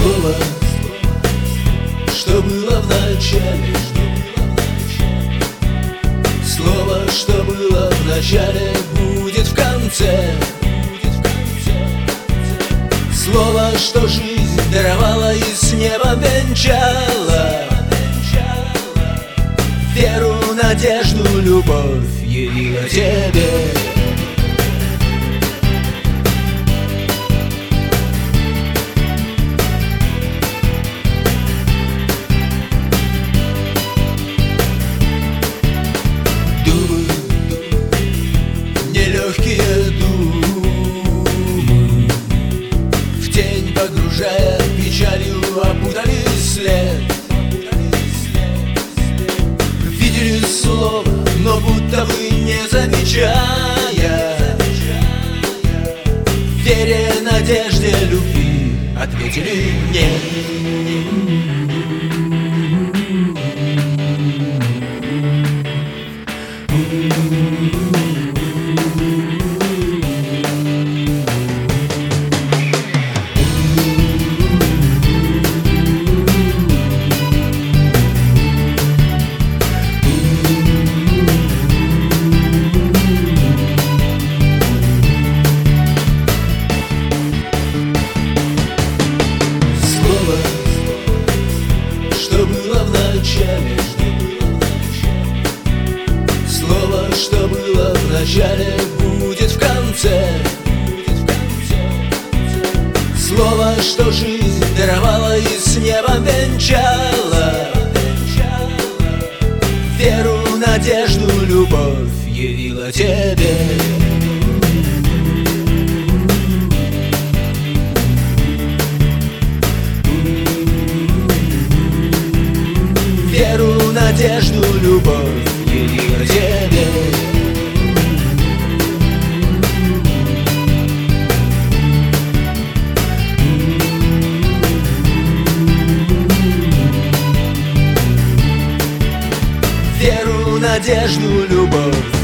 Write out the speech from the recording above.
Слово, что было в начале, слово, что было в начале, будет в конце. Слово, что жизнь даровала и с неба венчала, веру, надежду, любовь явила тебе. Думы, нелегкие думы, в тень погружая, печалью опутали след. Видели слово, но будто бы не замечая, вере, надежде, любви ответили нет. Что было в начале, слово, что было в начале, будет в конце. Слово, что жизнь даровала и с неба венчала, веру, надежду, любовь явила тебе. Веру, надежду, любовь явила тебе. Веру, надежду, любовь